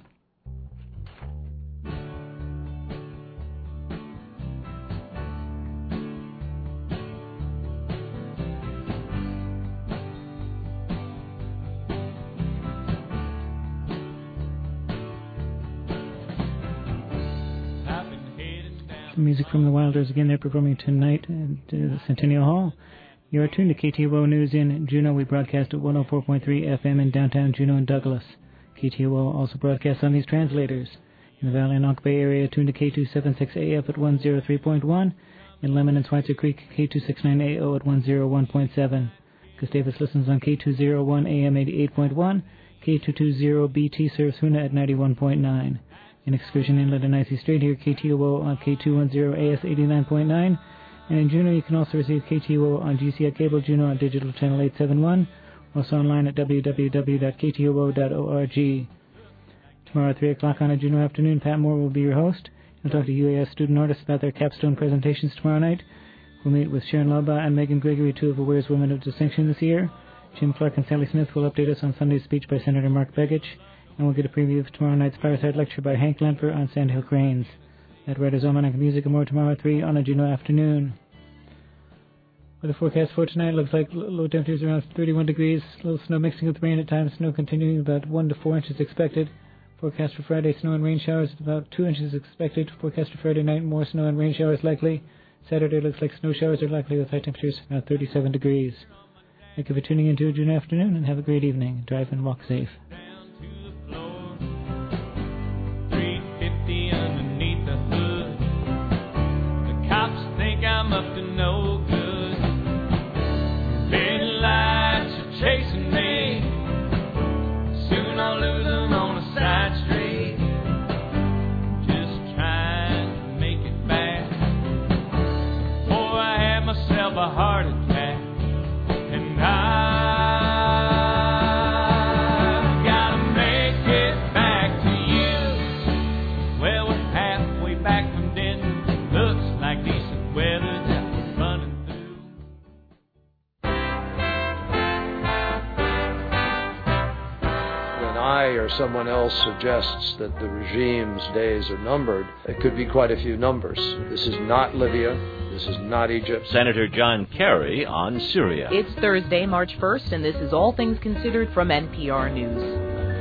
Some music from the Wilders again. They're performing tonight at the Centennial Hall. You are tuned to K T O O News in Juneau. We broadcast at one oh four point three F M in downtown Juneau and Douglas. K T O O also broadcasts on these translators. In the Valley and Oak Bay area, tuned to K two seventy-six A F at one oh three point one. In Lemon and Schweitzer Creek, K two sixty-nine A O at one oh one point seven. Gustavus listens on K two oh one A M eighty-eight point one. K two twenty B T serves Hoonah at ninety-one point nine. In Excursion Inlet and Icy Strait here, K T O O on K two ten A S eighty-nine point nine. And in Juneau, you can also receive K T O O on G C I Cable Juneau on Digital Channel eight seventy-one. Also online at w w w dot k t o o dot org. Tomorrow at three o'clock on a Juneau afternoon, Pat Moore will be your host. He'll talk to U A S student artists about their capstone presentations tomorrow night. We'll meet with Sharon Laba and Megan Gregory, two of Aware's Women of Distinction this year. Jim Clark and Sally Smith will update us on Sunday's speech by Senator Mark Begich. And we'll get a preview of tomorrow night's fireside lecture by Hank Lemper on Sandhill Cranes. At Writer's Almanac Music and more tomorrow at three on a Juneau afternoon. Weather forecast for tonight looks like low temperatures around thirty-one degrees. A little snow mixing with rain at times. Snow continuing about one to four inches expected. Forecast for Friday, snow and rain showers at about two inches expected. Forecast for Friday night, more snow and rain showers likely. Saturday looks like snow showers are likely with high temperatures around thirty-seven degrees. Thank you for tuning in to a Juneau afternoon and have a great evening. Drive and walk safe. Underneath the hood, the cops think I'm up to no good. Red lights are chasing me. weather just running through. When I or someone else suggests that the regime's days are numbered, it could be quite a few numbers. This is not Libya. This is not Egypt. Senator John Kerry on Syria. It's Thursday, March first, and this is All Things Considered from N P R News.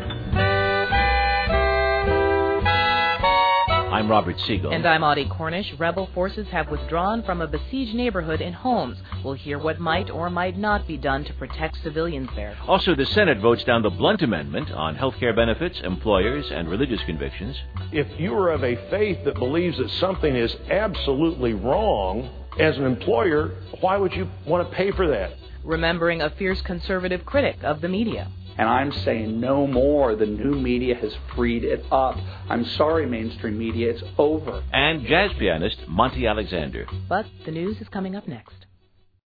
I'm Robert Siegel. And I'm Audie Cornish. Rebel forces have withdrawn from a besieged neighborhood in Homs. We'll hear what might or might not be done to protect civilians there. Also, the Senate votes down the Blunt Amendment on health care benefits, employers, and religious convictions. If you are of a faith that believes that something is absolutely wrong, as an employer, why would you want to pay for that? Remembering a fierce conservative critic of the media. And I'm saying no more. The new media has freed it up. I'm sorry, mainstream media, it's over. And jazz pianist Monty Alexander. But the news is coming up next.